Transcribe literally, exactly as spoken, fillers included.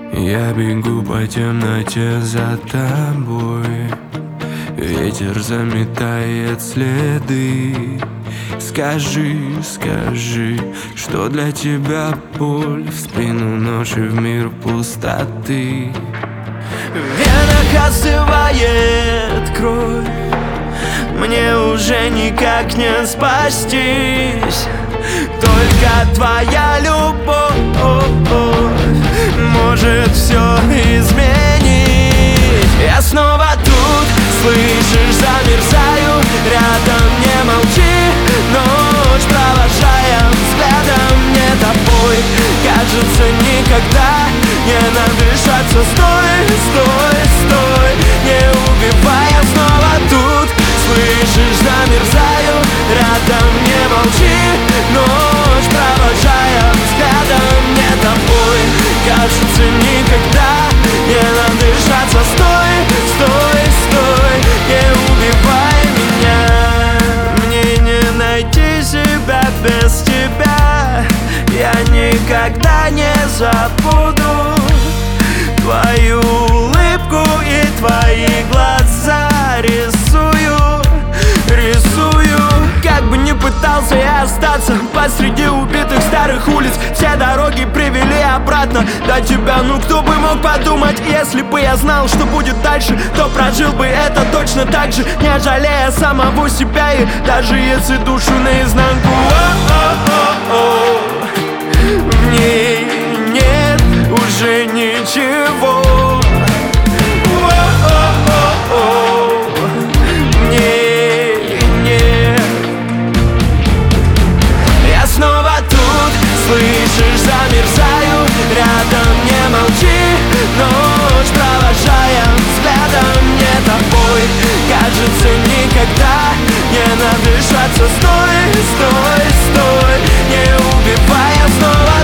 Я бегу по темноте за тобой, ветер заметает следы. Скажи, скажи, что для тебя боль, в спину нож и в мир пустоты. В венах остывает кровь, мне уже никак не спастись. Только твоя любовь может все изменить. Я снова тут, слышишь, замерзаю. Рядом не молчи, ночь провожая взглядом не тобой. Кажется, никогда не надышаться. Стой, стой, стой, не убивай. Я снова тут, слышишь, замерзаю. Рядом не молчи, ночь провожая взглядом не тобой. Кажется, никогда не надышаться. Стой, стой, стой, не убивай меня. Мне не найти себя без тебя. Я никогда не забуду твою улыбку и твои глаза. Рисую, рисую. Как бы ни пытался я остаться посреди убитых старых улиц, все дороги привели обратно до тебя. Ну кто бы мог подумать, если бы я знал, что будет дальше, то прожил бы это точно так же, не жалея самого себя. И даже если душу наизнанку, о-о-о-о, в ней нет уже ничего. Слышишь, замерзаю, рядом не молчи, ночь провожая взглядом не тобой. Кажется, никогда не надышаться. Стой, стой, стой, не убивай. Я снова